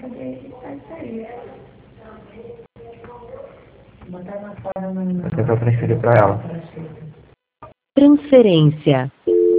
Vou tentar transferir para ela. Transferência.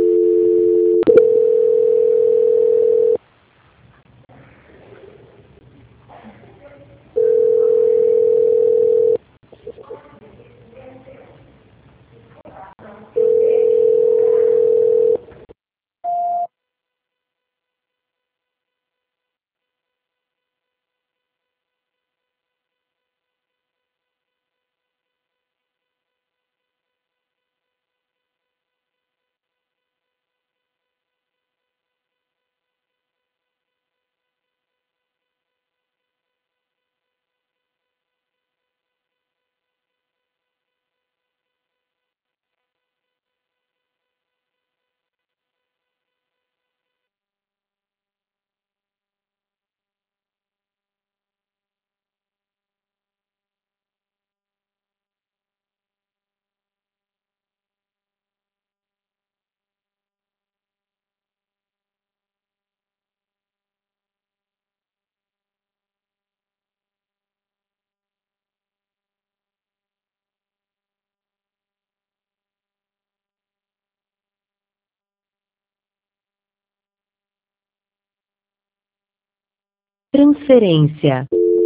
Transferência.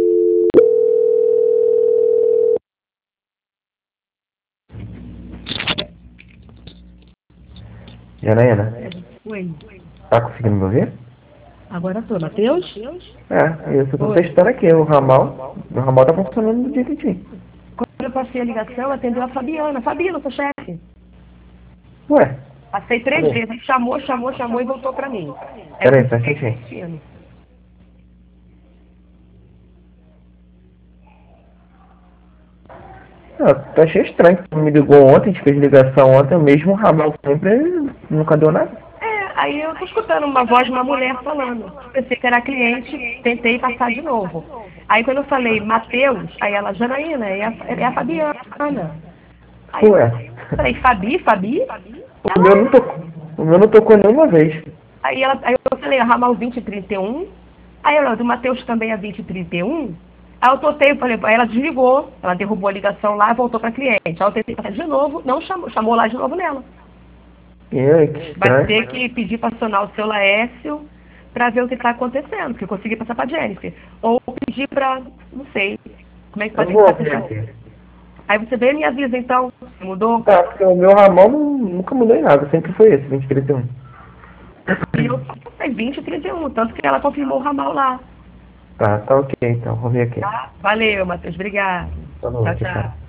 Janaína, Oi. tá conseguindo me ouvir? Agora tô, Matheus? É isso. Eu tô testando aqui o ramal. O ramal tá funcionando direitinho. Quando eu passei a ligação, atendeu a Fabiana. Fabiana, sou chefe. Ué, Passei 3 vezes. Chamou e voltou pra mim. peraí, tá certinho. Eu achei estranho que me ligou ontem, a gente fez ligação ontem, o mesmo ramal sempre, nunca deu nada. Aí eu tô escutando uma voz de uma mulher falando. Pensei que era cliente, tentei passar de novo. Aí quando eu falei Matheus, aí ela, Janaína, é a Fabiana. Aí eu Ué, falei, Fabi? o meu não tocou nenhuma vez. Aí eu falei, ramal 2031. Aí ela, do Matheus também é 2031. Aí eu totei, falei, aí ela desligou, ela derrubou a ligação lá e voltou para cliente. Aí eu tentei passar de novo, não chamou lá de novo nela. Que Vai estranho. ter que pedir para acionar o seu Laércio para ver o que está acontecendo, porque eu consegui passar para a Jennifer. Ou pedir para, não sei, como é que Eu pode vou estar ver aqui. Aí você vê e me avisa então, se mudou. Tá, porque o meu ramal nunca mudou em nada, sempre foi esse, 2031. E eu passei 20 e 31, tanto que ela confirmou o ramal lá. Tá ok então, vou ver aqui. Tá? Valeu, Matheus, obrigado. Tá bom, Tchau, tchau. tchau.